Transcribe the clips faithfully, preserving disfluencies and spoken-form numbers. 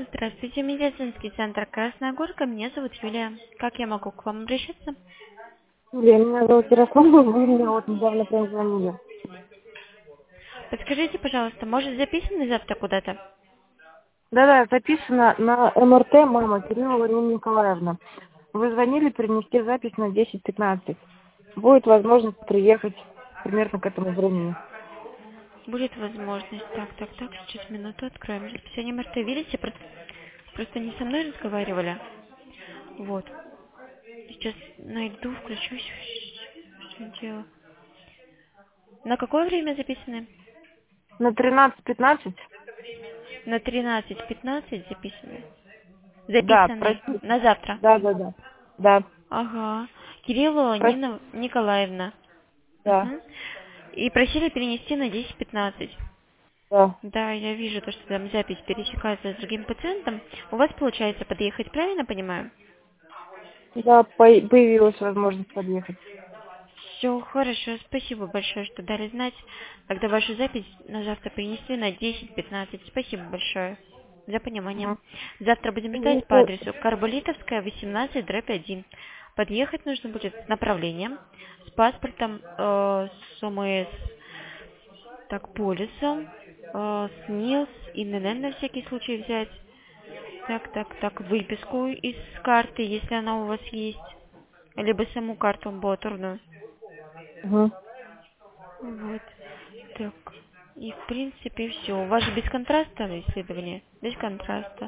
Здравствуйте, медицинский центр Красная Горка. Меня зовут Юлия. Как я могу к вам обращаться? Юлия, меня зовут Ярослава, вы мне вот недавно прям звонили. Подскажите, пожалуйста, может записаны завтра куда-то? Да-да, записано на МРТ мама Кирилла Валерия Николаевна. Вы звонили перенести запись на десять пятнадцать. Будет возможность приехать примерно к этому времени. Будет возможность. Так, так, так, сейчас минуту откроем. Расписание МРТ, видите? Про- Просто не со мной разговаривали. Вот. Сейчас найду, включусь. Что дело? На какое время записаны? На тринадцать пятнадцать? На тринадцать пятнадцать записаны. Да, Записаны. простите. На завтра. Да-да-да. Да, Ага. Кириллова простите. Нина Николаевна. Да, Мгм. И просили перенести на десять пятнадцать. да. Да, я вижу то, что там запись пересекается с другим пациентом. У вас получается подъехать, правильно понимаю? Да, по- появилась возможность подъехать. Все хорошо, спасибо большое, что дали знать. Тогда вашу запись на завтра перенесли на десять пятнадцать. Спасибо большое за понимание. Угу. Завтра будем ждать по Если... адресу Карболитовская, восемнадцать, дробь один. Подъехать нужно будет с направлением, с паспортом, э, с ОМС, так, полисом, э, с НИЛС, ИНН на всякий случай взять. Так, так, так, выписку из карты, если она у вас есть. Либо саму карту амбулаторную. Угу. Вот. Так. И в принципе все. У вас же без контраста исследование? Без контраста.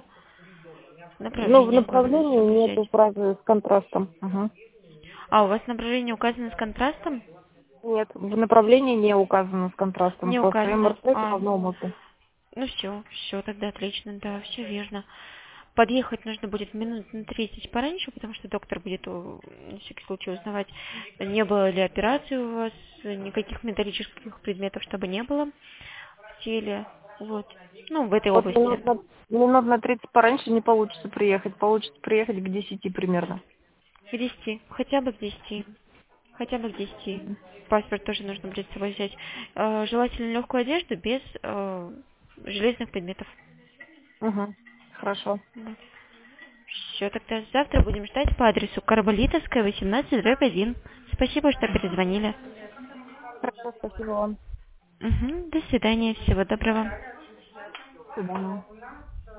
Ну, в Направление указано, направлении чтобы взять. нету фразы с контрастом. Угу. А, у вас направление указано с контрастом? Нет, в направлении не указано с контрастом, Не просто указано. МРТ А, равно МРТ. ну все, все, тогда отлично, да, все верно. Подъехать нужно будет минут на тридцать пораньше, потому что доктор будет, э, на всякий случай, узнавать, не было ли операции у вас, никаких металлических предметов, чтобы не было в теле. Вот. Ну, в этой Вот области. минут на, минут на тридцать пораньше не получится приехать, получится приехать к десяти примерно. К десяти, хотя бы к десяти. Хотя бы к десяти. Паспорт тоже нужно будет с собой взять. Э, желательно легкую одежду без э, железных предметов. Угу. Хорошо. Все, тогда завтра будем ждать по адресу Карболитовская, восемнадцать, дробь один. Спасибо, что перезвонили. Хорошо, спасибо вам. Мгм, до свидания, всего доброго. До свидания.